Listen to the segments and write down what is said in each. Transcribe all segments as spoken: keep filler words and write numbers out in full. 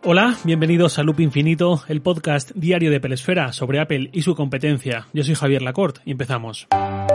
Hola, bienvenidos a Loop Infinito, el podcast diario de Pelesfera sobre Apple y su competencia. Yo soy Javier Lacorte y empezamos.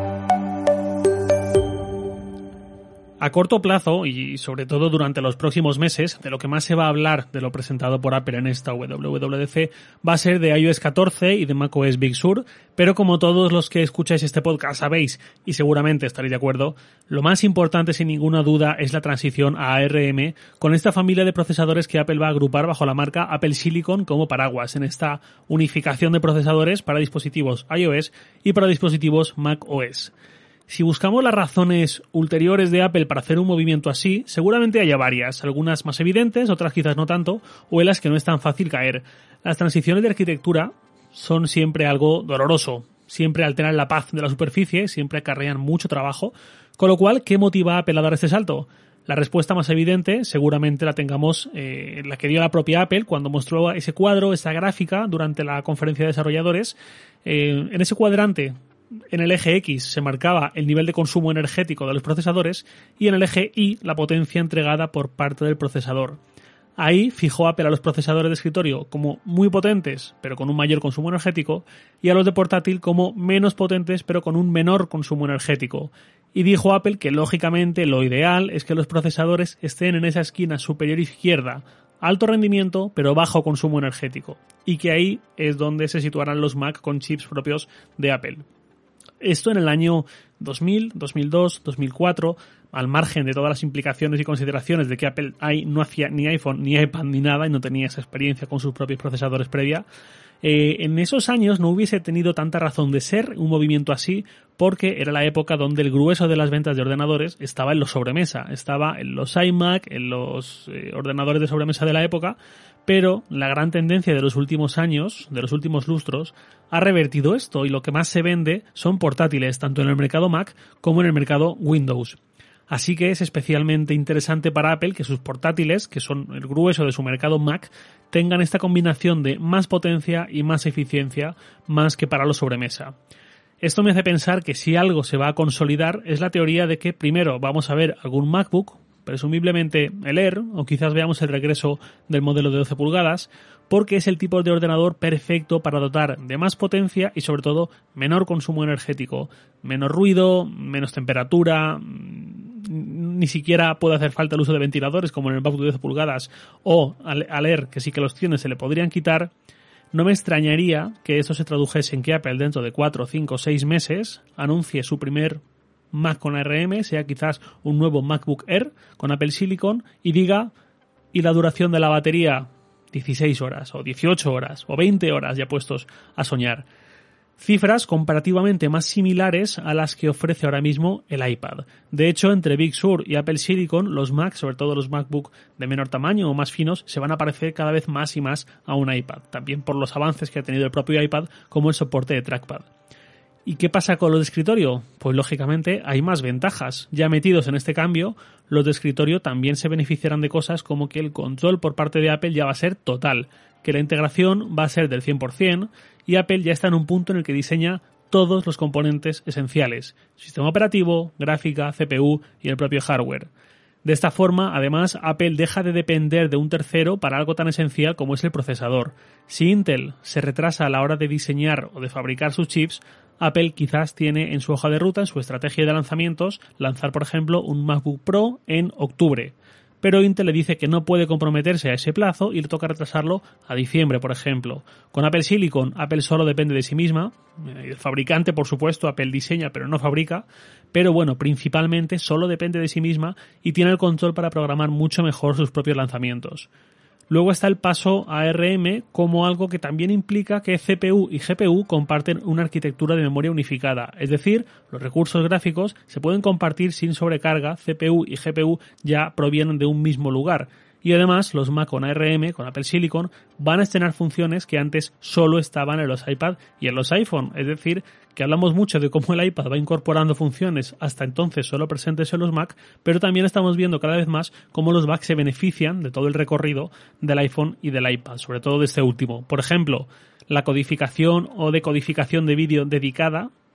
A corto plazo, y sobre todo durante los próximos meses, de lo que más se va a hablar de lo presentado por Apple en esta W W D C va a ser de i O S catorce y de macOS Big Sur, pero como todos los que escucháis este podcast sabéis, y seguramente estaréis de acuerdo, lo más importante sin ninguna duda es la transición a A R M con esta familia de procesadores que Apple va a agrupar bajo la marca Apple Silicon como paraguas en esta unificación de procesadores para dispositivos iOS y para dispositivos macOS. Si buscamos las razones ulteriores de Apple para hacer un movimiento así, seguramente haya varias, algunas más evidentes, otras quizás no tanto, o en las que no es tan fácil caer. Las transiciones de arquitectura son siempre algo doloroso, siempre alteran la paz de la superficie, siempre acarrean mucho trabajo, con lo cual, ¿qué motiva a Apple a dar este salto? La respuesta más evidente seguramente la tengamos eh, la que dio la propia Apple cuando mostró ese cuadro, esa gráfica durante la conferencia de desarrolladores. Eh, en ese cuadrante, en el eje X se marcaba el nivel de consumo energético de los procesadores y en el eje Y la potencia entregada por parte del procesador. Ahí fijó Apple a los procesadores de escritorio como muy potentes pero con un mayor consumo energético y a los de portátil como menos potentes pero con un menor consumo energético. Y dijo Apple que lógicamente lo ideal es que los procesadores estén en esa esquina superior izquierda, alto rendimiento pero bajo consumo energético, y que ahí es donde se situarán los Mac con chips propios de Apple. Esto en el año dos mil, dos mil dos, dos mil cuatro, al margen de todas las implicaciones y consideraciones de que Apple no hacía ni iPhone, ni iPad, ni nada, y no tenía esa experiencia con sus propios procesadores previa, eh, en esos años no hubiese tenido tanta razón de ser un movimiento así, porque era la época donde el grueso de las ventas de ordenadores estaba en los sobremesa, estaba en los iMac, en los eh, ordenadores de sobremesa de la época, pero la gran tendencia de los últimos años, de los últimos lustros, ha revertido esto y lo que más se vende son portátiles, tanto en el mercado Mac como en el mercado Windows. Así que es especialmente interesante para Apple que sus portátiles, que son el grueso de su mercado Mac, tengan esta combinación de más potencia y más eficiencia, más que para los sobremesa. Esto me hace pensar que si algo se va a consolidar es la teoría de que primero vamos a ver algún MacBook, presumiblemente el Air, o quizás veamos el regreso del modelo de doce pulgadas, porque es el tipo de ordenador perfecto para dotar de más potencia y sobre todo menor consumo energético, menos ruido, menos temperatura, ni siquiera puede hacer falta el uso de ventiladores como en el MacBook de doce pulgadas o al, al Air, que sí que los tiene, se le podrían quitar. No me extrañaría que esto se tradujese en que Apple dentro de cuatro, cinco, seis meses anuncie su primer Mac con A R M, sea quizás un nuevo MacBook Air con Apple Silicon y diga, y la duración de la batería dieciséis horas o dieciocho horas o veinte horas, ya puestos a soñar. Cifras comparativamente más similares a las que ofrece ahora mismo el iPad. De hecho, entre Big Sur y Apple Silicon, los Mac, sobre todo los MacBook de menor tamaño o más finos, se van a parecer cada vez más y más a un iPad, también por los avances que ha tenido el propio iPad como el soporte de trackpad. ¿Y qué pasa con los de escritorio? Pues lógicamente hay más ventajas. Ya metidos en este cambio, los de escritorio también se beneficiarán de cosas como que el control por parte de Apple ya va a ser total, que la integración va a ser del cien por ciento y Apple ya está en un punto en el que diseña todos los componentes esenciales: sistema operativo, gráfica, C P U y el propio hardware. De esta forma, además, Apple deja de depender de un tercero para algo tan esencial como es el procesador. Si Intel se retrasa a la hora de diseñar o de fabricar sus chips, Apple quizás tiene en su hoja de ruta, en su estrategia de lanzamientos, lanzar, por ejemplo, un MacBook Pro en octubre. Pero Intel le dice que no puede comprometerse a ese plazo y le toca retrasarlo a diciembre, por ejemplo. Con Apple Silicon, Apple solo depende de sí misma. El fabricante, por supuesto, Apple diseña pero no fabrica. Pero bueno, principalmente solo depende de sí misma y tiene el control para programar mucho mejor sus propios lanzamientos. Luego está el paso a A R M como algo que también implica que C P U y G P U comparten una arquitectura de memoria unificada, es decir, los recursos gráficos se pueden compartir sin sobrecarga, C P U y G P U ya provienen de un mismo lugar. Y además los Mac con A R M, con Apple Silicon, van a estrenar funciones que antes solo estaban en los iPad y en los iPhone, es decir, que hablamos mucho de cómo el iPad va incorporando funciones hasta entonces solo presentes en los Mac, pero también estamos viendo cada vez más cómo los Mac se benefician de todo el recorrido del iPhone y del iPad, sobre todo de este último. Por ejemplo, la codificación o decodificación de vídeo dedicada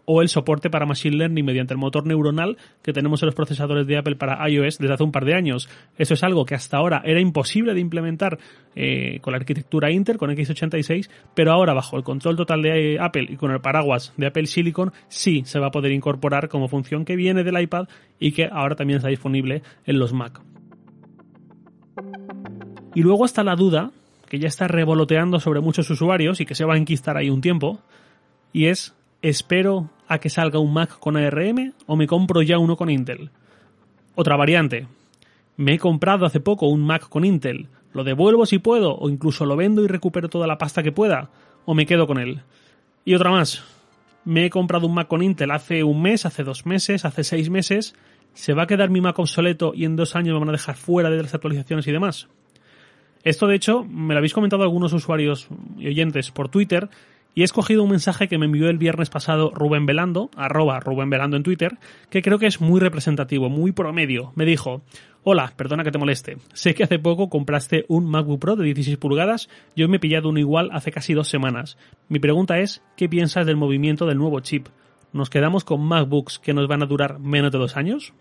o el soporte para Machine Learning mediante el motor neuronal que tenemos en los procesadores de Apple para iOS desde hace un par de años. Eso es algo que hasta ahora era imposible de implementar eh, con la arquitectura Intel, con equis ochenta y seis, pero ahora bajo el control total de Apple y con el paraguas de Apple Silicon sí se va a poder incorporar como función que viene del iPad y que ahora también está disponible en los Mac. Y luego está la duda, que ya está revoloteando sobre muchos usuarios y que se va a enquistar ahí un tiempo, y es: ¿espero a que salga un Mac con A R M o me compro ya uno con Intel? Otra variante: me he comprado hace poco un Mac con Intel, ¿lo devuelvo si puedo o incluso lo vendo y recupero toda la pasta que pueda o me quedo con él? Y otra más: me he comprado un Mac con Intel hace un mes, hace dos meses, hace seis meses, ¿se va a quedar mi Mac obsoleto y en dos años me van a dejar fuera de las actualizaciones y demás? Esto, de hecho, me lo habéis comentado algunos usuarios y oyentes por Twitter, y he escogido un mensaje que me envió el viernes pasado Rubén Velando, arroba Rubén Velando en Twitter, que creo que es muy representativo, muy promedio. Me dijo: hola, perdona que te moleste, sé que hace poco compraste un MacBook Pro de dieciséis pulgadas, yo me he pillado uno igual hace casi dos semanas. Mi pregunta es, ¿qué piensas del movimiento del nuevo chip? ¿Nos quedamos con MacBooks que nos van a durar menos de dos años?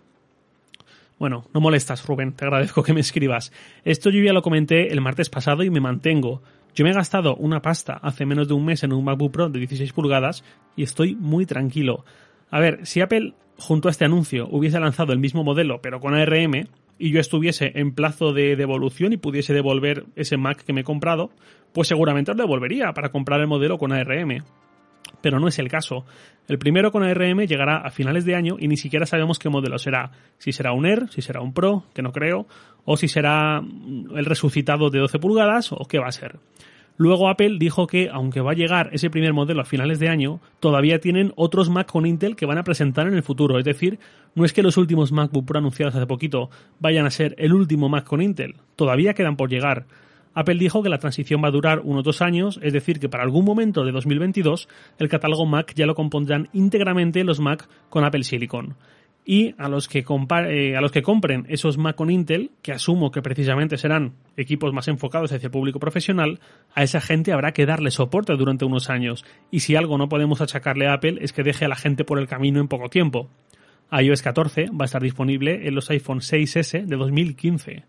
Bueno, no molestas, Rubén, te agradezco que me escribas. Esto yo ya lo comenté el martes pasado y me mantengo. Yo me he gastado una pasta hace menos de un mes en un MacBook Pro de dieciséis pulgadas y estoy muy tranquilo. A ver, si Apple, junto a este anuncio, hubiese lanzado el mismo modelo pero con A R M y yo estuviese en plazo de devolución y pudiese devolver ese Mac que me he comprado, pues seguramente lo devolvería para comprar el modelo con A R M. Pero no es el caso. El primero con A R M llegará a finales de año y ni siquiera sabemos qué modelo será. Si será un Air, si será un Pro, que no creo, o si será el resucitado de doce pulgadas o qué va a ser. Luego Apple dijo que, aunque va a llegar ese primer modelo a finales de año, todavía tienen otros Mac con Intel que van a presentar en el futuro. Es decir, no es que los últimos MacBook Pro anunciados hace poquito vayan a ser el último Mac con Intel. Todavía quedan por llegar. Apple dijo que la transición va a durar unos dos años, es decir, que para algún momento de dos mil veintidós el catálogo Mac ya lo compondrán íntegramente los Mac con Apple Silicon. Y a los que compa- eh, a los que compren esos Mac con Intel, que asumo que precisamente serán equipos más enfocados hacia el público profesional, a esa gente habrá que darle soporte durante unos años. Y si algo no podemos achacarle a Apple es que deje a la gente por el camino en poco tiempo. iOS catorce va a estar disponible en los iPhone seis ese de dos mil quince.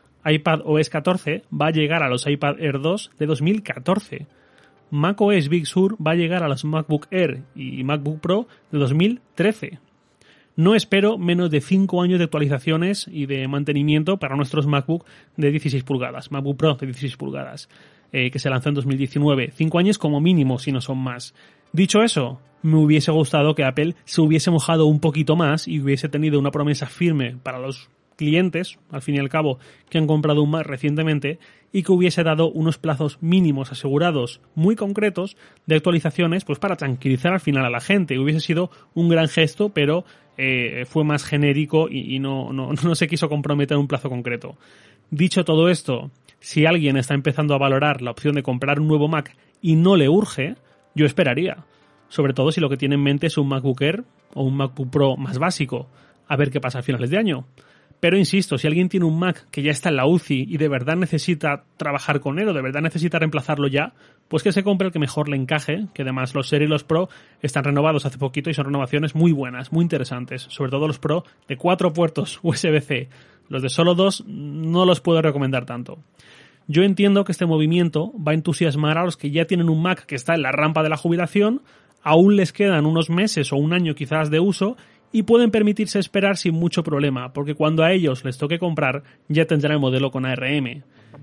iPadOS catorce va a llegar a los iPad Air dos de dos mil catorce. macOS Big Sur va a llegar a los MacBook Air y MacBook Pro de dos mil trece. No espero menos de cinco años de actualizaciones y de mantenimiento para nuestros MacBook de dieciséis pulgadas, MacBook Pro de dieciséis pulgadas, eh, que se lanzó en dos mil diecinueve. cinco años como mínimo, si no son más. Dicho eso, me hubiese gustado que Apple se hubiese mojado un poquito más y hubiese tenido una promesa firme para los clientes, al fin y al cabo, que han comprado un Mac recientemente y que hubiese dado unos plazos mínimos asegurados muy concretos de actualizaciones, pues para tranquilizar al final a la gente. Hubiese sido un gran gesto, pero eh, fue más genérico y, y no, no, no se quiso comprometer un plazo concreto. Dicho todo esto, si alguien está empezando a valorar la opción de comprar un nuevo Mac y no le urge, yo esperaría. Sobre todo si lo que tiene en mente es un MacBook Air o un MacBook Pro más básico. A ver qué pasa a finales de año. Pero insisto, si alguien tiene un Mac que ya está en la U C I y de verdad necesita trabajar con él o de verdad necesita reemplazarlo ya, pues que se compre el que mejor le encaje, que además los Air y los Pro están renovados hace poquito y son renovaciones muy buenas, muy interesantes, sobre todo los Pro de cuatro puertos U S B C. Los de solo dos no los puedo recomendar tanto. Yo entiendo que este movimiento va a entusiasmar a los que ya tienen un Mac que está en la rampa de la jubilación, aún les quedan unos meses o un año quizás de uso y pueden permitirse esperar sin mucho problema, porque cuando a ellos les toque comprar ya tendrán el modelo con A R M.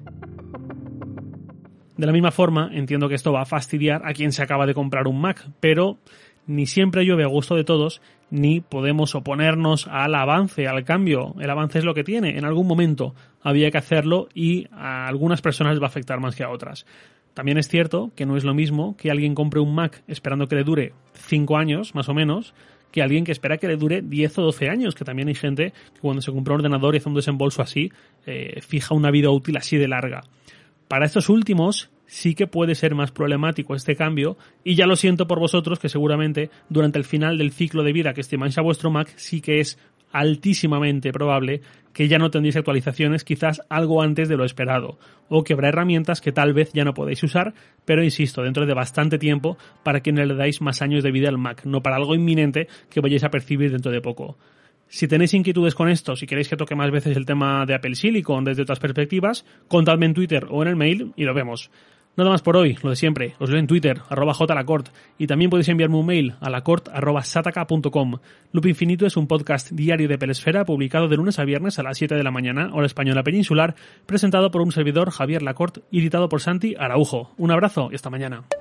De la misma forma, entiendo que esto va a fastidiar a quien se acaba de comprar un Mac, pero ni siempre llueve a gusto de todos, ni podemos oponernos al avance, al cambio. El avance es lo que tiene. En algún momento había que hacerlo y a algunas personas les va a afectar más que a otras. También es cierto que no es lo mismo que alguien compre un Mac esperando que le dure cinco años, más o menos, que alguien que espera que le dure diez o doce años, que también hay gente que cuando se compra un ordenador y hace un desembolso así, eh, fija una vida útil así de larga. Para estos últimos sí que puede ser más problemático este cambio, y ya lo siento por vosotros que seguramente durante el final del ciclo de vida que estimáis a vuestro Mac sí que es altísimamente probable que ya no tendréis actualizaciones quizás algo antes de lo esperado, o que habrá herramientas que tal vez ya no podéis usar, pero insisto, dentro de bastante tiempo para quienes le dais más años de vida al Mac, no para algo inminente que vayáis a percibir dentro de poco. Si tenéis inquietudes con esto, si queréis que toque más veces el tema de Apple Silicon desde otras perspectivas, contadme en Twitter o en el mail y lo vemos. Nada más por hoy, lo de siempre. Os leo en Twitter, arroba jlacort, y también podéis enviarme un mail a lacort arroba sataka punto com. Loop Infinito es un podcast diario de Pelesfera publicado de lunes a viernes a las siete de la mañana, hora española peninsular, presentado por un servidor, Javier Lacort, y editado por Santi Araujo. Un abrazo y hasta mañana.